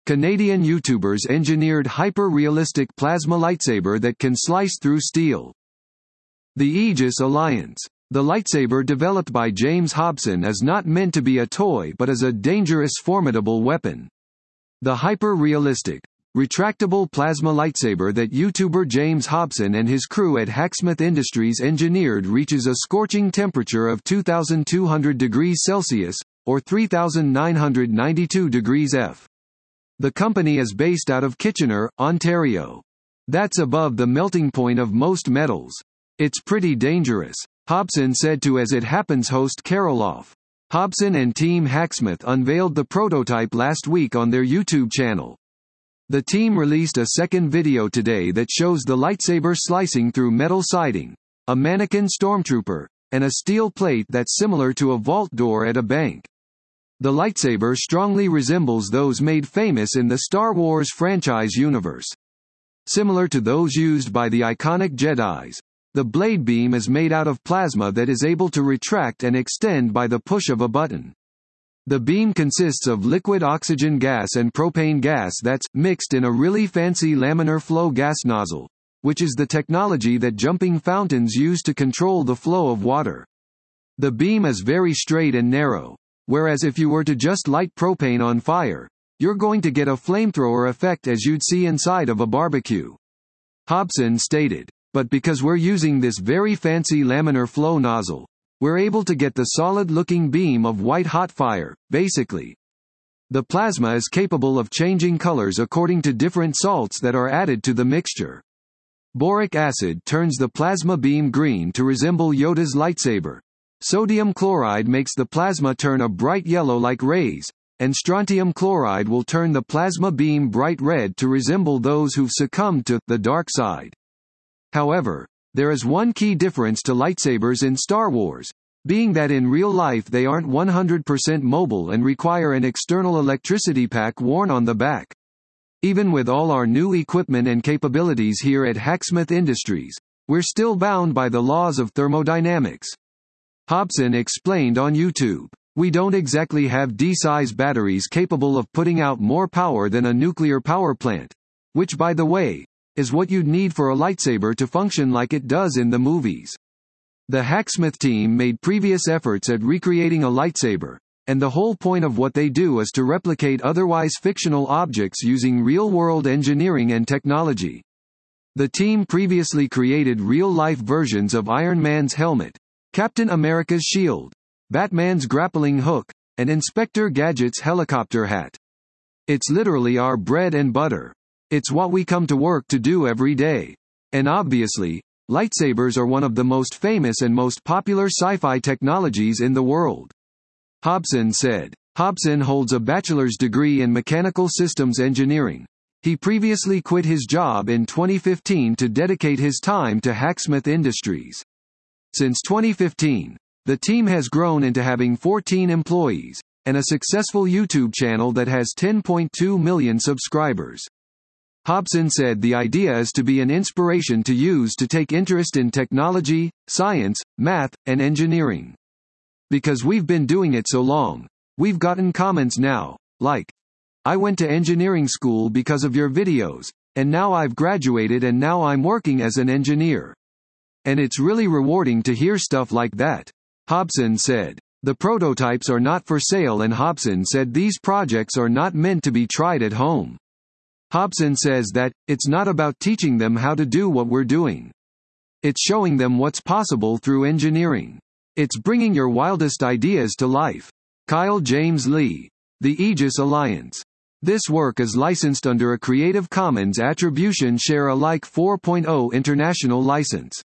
Canadian YouTubers engineered hyper-realistic plasma lightsaber that can slice through steel. The Aegis Alliance. The lightsaber developed by James Hobson is not meant to be a toy but is a dangerous, formidable weapon. The hyper-realistic, retractable plasma lightsaber that YouTuber James Hobson and his crew at Hacksmith Industries engineered reaches a scorching temperature of 2,200 degrees Celsius, or 3,992 degrees F. The company is based out of Kitchener, Ontario. That's above the melting point of most metals. It's pretty dangerous, Hobson said to As It Happens host Karoloff. Hobson and Team Hacksmith unveiled the prototype last week on their YouTube channel. The team released a second video today that shows the lightsaber slicing through metal siding, a mannequin stormtrooper, and a steel plate that's similar to a vault door at a bank. The lightsaber strongly resembles those made famous in the Star Wars franchise universe. Similar to those used by the iconic Jedis, the blade beam is made out of plasma that is able to retract and extend by the push of a button. The beam consists of liquid oxygen gas and propane gas that's mixed in a really fancy laminar flow gas nozzle, which is the technology that jumping fountains use to control the flow of water. The beam is very straight and narrow, whereas if you were to just light propane on fire, you're going to get a flamethrower effect as you'd see inside of a barbecue. Hobson stated, but because we're using this very fancy laminar flow nozzle, we're able to get the solid-looking beam of white-hot fire, basically. The plasma is capable of changing colors according to different salts that are added to the mixture. Boric acid turns the plasma beam green to resemble Yoda's lightsaber. Sodium chloride makes the plasma turn a bright yellow like Rey's, and strontium chloride will turn the plasma beam bright red to resemble those who've succumbed to the dark side. However, there is one key difference to lightsabers in Star Wars, being that in real life they aren't 100% mobile and require an external electricity pack worn on the back. Even with all our new equipment and capabilities here at Hacksmith Industries, we're still bound by the laws of thermodynamics. Hobson explained on YouTube, we don't exactly have D-size batteries capable of putting out more power than a nuclear power plant, which by the way, is what you'd need for a lightsaber to function like it does in the movies. The Hacksmith team made previous efforts at recreating a lightsaber, and the whole point of what they do is to replicate otherwise fictional objects using real-world engineering and technology. The team previously created real-life versions of Iron Man's helmet, Captain America's shield, Batman's grappling hook, and Inspector Gadget's helicopter hat. It's literally our bread and butter. It's what we come to work to do every day. And obviously, lightsabers are one of the most famous and most popular sci-fi technologies in the world. Hobson said. Hobson holds a bachelor's degree in mechanical systems engineering. He previously quit his job in 2015 to dedicate his time to Hacksmith Industries. Since 2015, the team has grown into having 14 employees, and a successful YouTube channel that has 10.2 million subscribers. Hobson said the idea is to be an inspiration to use to take interest in technology, science, math, and engineering. Because we've been doing it so long, we've gotten comments now, like, I went to engineering school because of your videos, and now I've graduated and now I'm working as an engineer. And it's really rewarding to hear stuff like that. Hobson said. The prototypes are not for sale and Hobson said these projects are not meant to be tried at home. Hobson says that, it's not about teaching them how to do what we're doing. It's showing them what's possible through engineering. It's bringing your wildest ideas to life. Kyle James Lee. The Aegis Alliance. This work is licensed under a Creative Commons Attribution Share Alike 4.0 international license.